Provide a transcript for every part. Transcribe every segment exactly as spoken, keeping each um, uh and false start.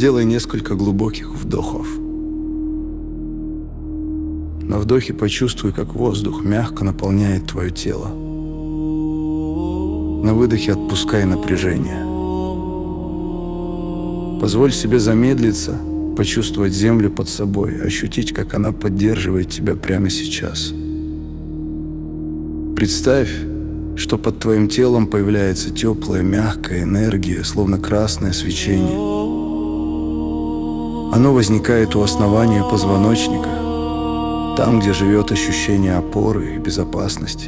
Сделай несколько глубоких вдохов. На вдохе почувствуй, как воздух мягко наполняет твое тело. На выдохе отпускай напряжение. Позволь себе замедлиться, почувствовать землю под собой, ощутить, как она поддерживает тебя прямо сейчас. Представь, что под твоим телом появляется теплая, мягкая энергия, словно красное свечение. Оно возникает у основания позвоночника, там, где живет ощущение опоры и безопасности.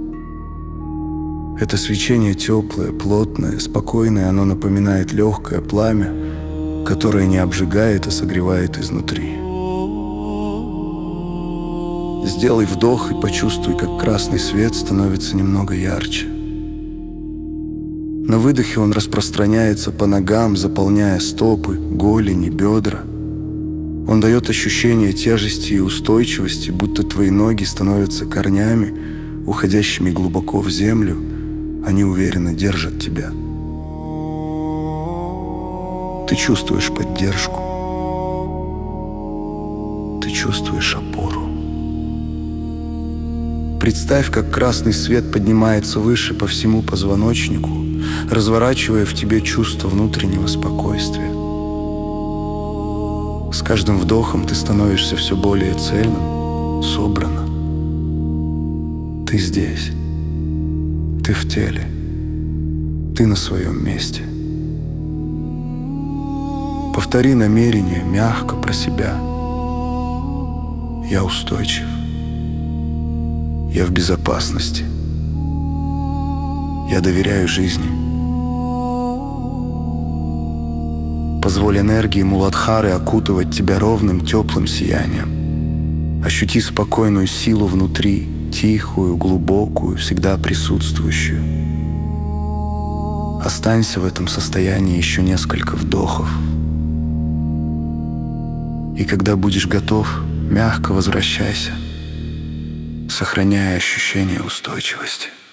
Это свечение теплое, плотное, спокойное, оно напоминает легкое пламя, которое не обжигает, а согревает изнутри. Сделай вдох и почувствуй, как красный свет становится немного ярче. На выдохе он распространяется по ногам, заполняя стопы, голени, бедра. Он дает ощущение тяжести и устойчивости, будто твои ноги становятся корнями, уходящими глубоко в землю. Они уверенно держат тебя. Ты чувствуешь поддержку. Ты чувствуешь опору. Представь, как красный свет поднимается выше по всему позвоночнику, разворачивая в тебе чувство внутреннего спокойствия. С каждым вдохом ты становишься все более цельным, собранным. Ты здесь. Ты в теле. Ты на своем месте. Повтори намерение мягко про себя. Я устойчив. Я в безопасности. Я доверяю жизни. Позволь энергии Муладхары окутывать тебя ровным, теплым сиянием. Ощути спокойную силу внутри, тихую, глубокую, всегда присутствующую. Останься в этом состоянии еще несколько вдохов. И когда будешь готов, мягко возвращайся, сохраняя ощущение устойчивости.